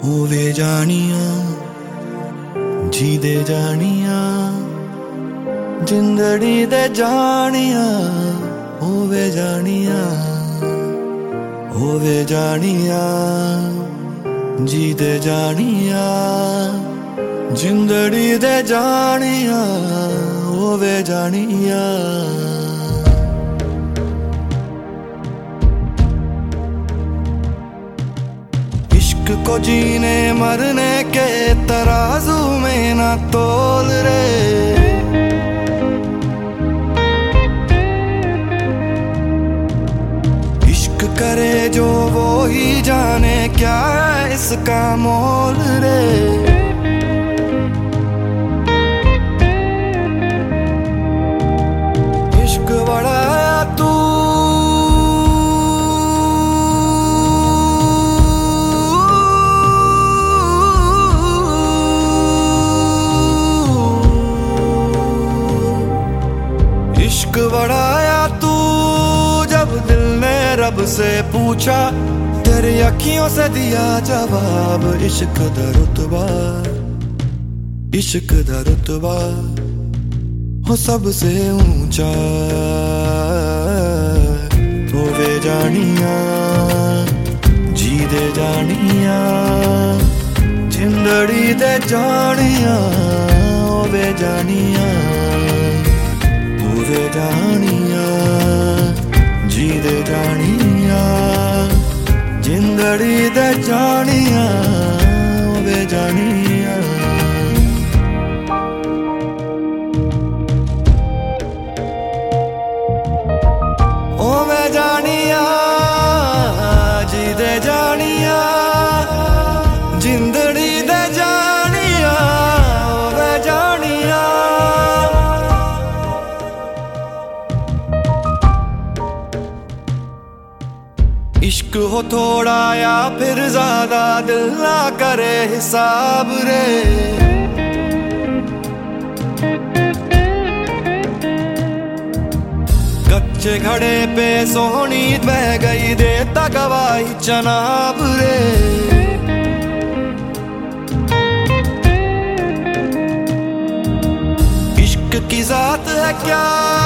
होवे जानिया जी दे जानिया जिंदड़ी दे जानिया होवे जानिया जी दे जानिया जिंदड़ी दे जानिया होवे जानिया। इश्क को जीने मरने के तराजू में ना तोल रे, इश्क करे जो वो ही जाने क्या है इसका मोल रे। इश्क बढ़ाया तू इश्क बढ़ाया तू जब दिल ने रब से पूछा, तेरी अखियों से दिया जवाब। इश्क दा रुतबा, इश्क दा रुतबा हो सबसे ऊंचा। होवे जानिया जी दे जानिया जिंदड़ी दे जानिया होवे जानिया जी दे जानिया जिंदड़ी दे जानिया होवे जानिया। होवे जानिया जी दे जानिया जिंदड़ी दे जानिया होवे जानिया। इश्क हो थोड़ा या फिर ज्यादा दिल ना करे हिसाब रे, कच्चे घड़े पे सोहनी बह गई देता गवाही जनाब रे। इश्क की जात है क्या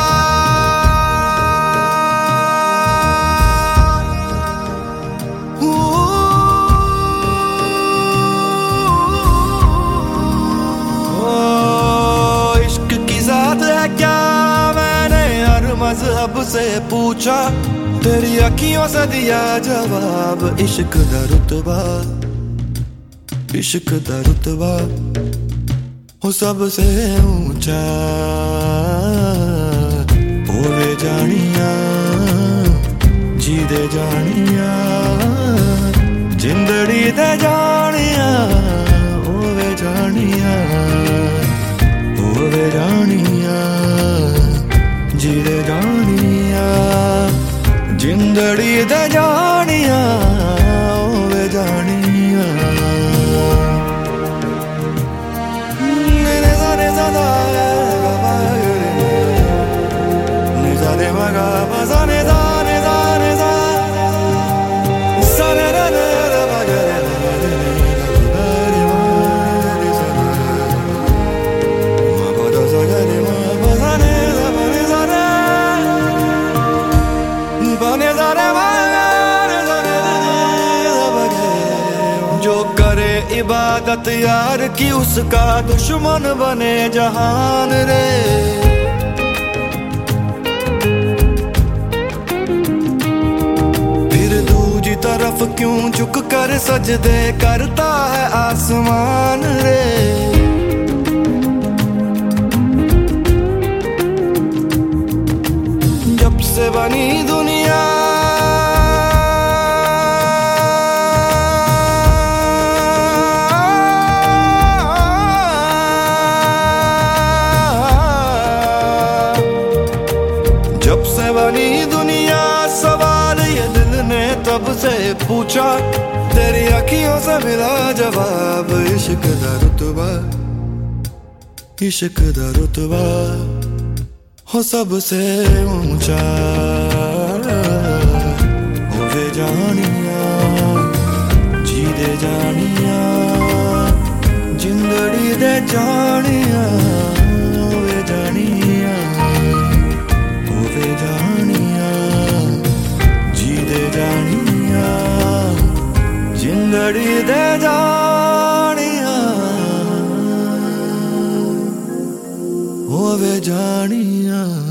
क्या मैंने हर मजहब से पूछा, तेरी अखियों से दिया जवाब। इश्क दा रुतबा, इश्क दा रुतबा हो सबसे ऊंचा। होवे जानिया जी दे जानिया जिंदड़ी दे जानिया होवे जानिया होवे जानिया जी दे जानिया जिंदड़ी दे जानिया होवे जानिया। ने जाने ज़्यादा ने जाने मगा बजाने जाने जाने जाने जाने जो करे इबादत यार की उसका दुश्मन बने जहान रे। फिर दूजी तरफ क्यों झुक कर सजदे करता है आसमान रे। जब से बनी दुनिया जब से बनी दुनिया सवाल ये दिल ने तब से पूछा, तेरी अखियों से मिला जवाब। इश्क दा रुतबा, इश्क दा रुतबा हो सबसे ऊंचा। होवे जानिया जी दे जानिया जानिया होवे जानिया होवे जानिया जी दे जानिया जिंदड़ी दे जानिया होवे जानिया।